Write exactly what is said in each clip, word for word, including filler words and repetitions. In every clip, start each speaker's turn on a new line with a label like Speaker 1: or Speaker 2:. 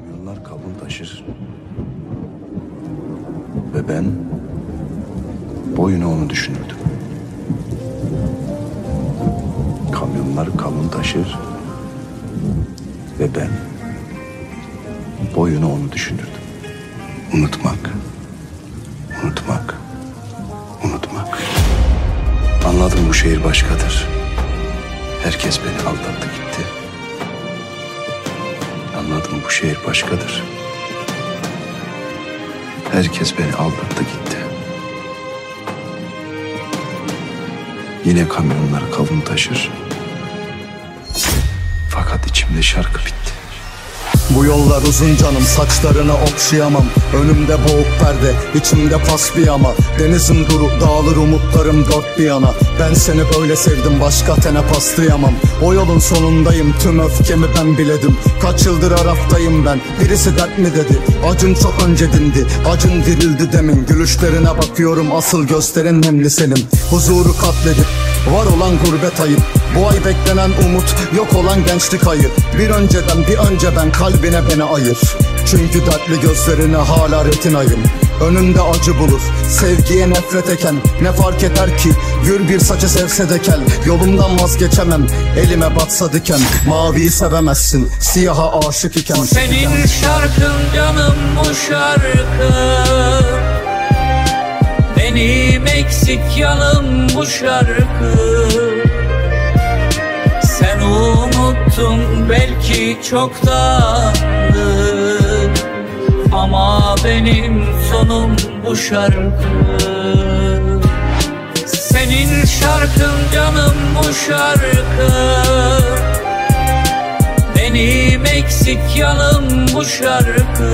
Speaker 1: Kamyonlar kavun taşır ve ben boyuna onu düşünürdüm. Kamyonlar kavun taşır ve ben boyuna onu düşünürdüm. Unutmak, unutmak, unutmak. Anladım, bu şehir başkadır. Herkes beni aldattı gitti. Anladım, bu şehir başkadır. Herkes beni aldattı gitti. Yine kamyonlar kavun taşır. Fakat içimde şarkı bitti.
Speaker 2: Bu yollar uzun canım, saçlarını okşayamam. Önümde boğuk perde, içimde pas bir yama. Denizin duru, dağılır umutlarım dört bir yana. Ben seni böyle sevdim, başka tene paslayamam. O yolun sonundayım, tüm öfkemi ben biledim. Kaç yıldır Araf'tayım ben, birisi dert mi dedi. Acın çok önce dindi, acın dirildi demin. Gülüşlerine bakıyorum, asıl gösterin nemli senin. Huzuru katledip var olan gurbet ayıp. Bu ay beklenen umut, yok olan gençlik hayır. Bir önceden bir önce ben, kalbine beni ayır. Çünkü dertli gözlerine hala retinayım. Önünde acı bulur, sevgiye nefret eken. Ne fark eder ki, gür bir saçı sevse de kel. Yolumdan vazgeçemem, elime batsa diken. Maviyi sevemezsin, siyaha aşık iken.
Speaker 3: Senin şarkın canım bu şarkı, benim eksik yanım bu şarkı. Sen unuttun belki çoktandır, ama benim sonum bu şarkı. Senin şarkın canım bu şarkı, benim eksik yanım bu şarkı.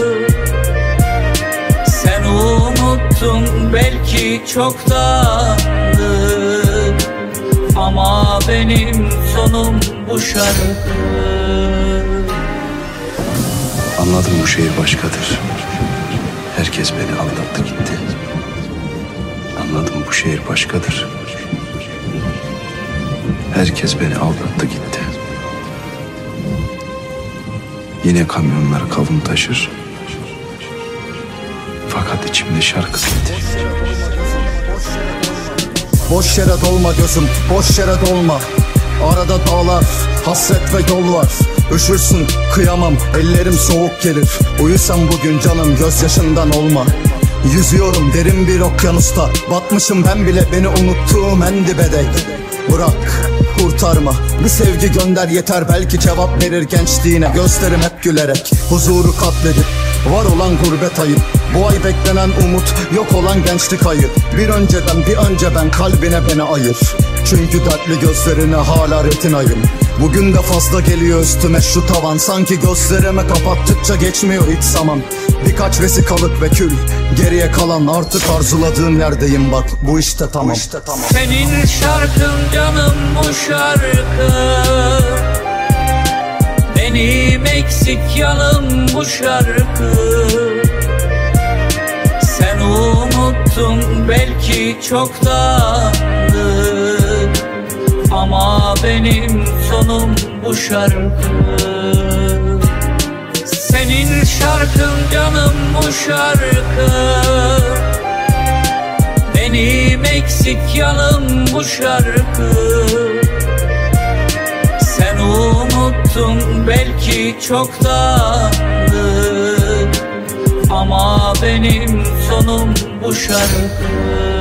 Speaker 3: Sen unuttun belki çoktandır, ama benim sonum bu şarkı.
Speaker 1: Anladım, bu şehir başkadır. Herkes beni aldattı gitti. Anladım, bu şehir başkadır. Herkes beni aldattı gitti. Yine kamyonlar kavun taşır. Fakat içimde şarkı bitti.
Speaker 2: Boş yere dolma gözüm, boş yere dolma. Arada dağlar, hasret ve yol var. Üşürsün, kıyamam, ellerim soğuk gelir. Uyusam bugün canım, gözyaşından olma. Yüzüyorum derin bir okyanusta, batmışım ben bile, beni unuttuğum en dibedek. Bırak, kurtarma, bir sevgi gönder yeter, belki cevap verir gençliğine. Gözlerim hep gülerek, huzuru katledip var olan gurbet ayıp. Bu ay beklenen umut, yok olan gençlik hayır. Bir önceden bir önce ben, kalbine beni ayır. Çünkü dertli gözlerine hala retinayım. Bugün de fazla geliyor üstüme şu tavan. Sanki gözlerime kapattıkça geçmiyor hiç zaman. Birkaç vesikalık ve kül, geriye kalan artık arzuladığım yerdeyim bak. Bu işte tamam, bu işte tamam.
Speaker 3: Senin şarkın canım bu şarkı, benim eksik yanım bu şarkı. Sen unuttun belki çoktandır, ama benim sonum bu şarkı. Senin şarkın canım bu şarkı, benim eksik yanım bu şarkı. Sen unuttun belki çoktandır, ama benim sonum bu şarkı.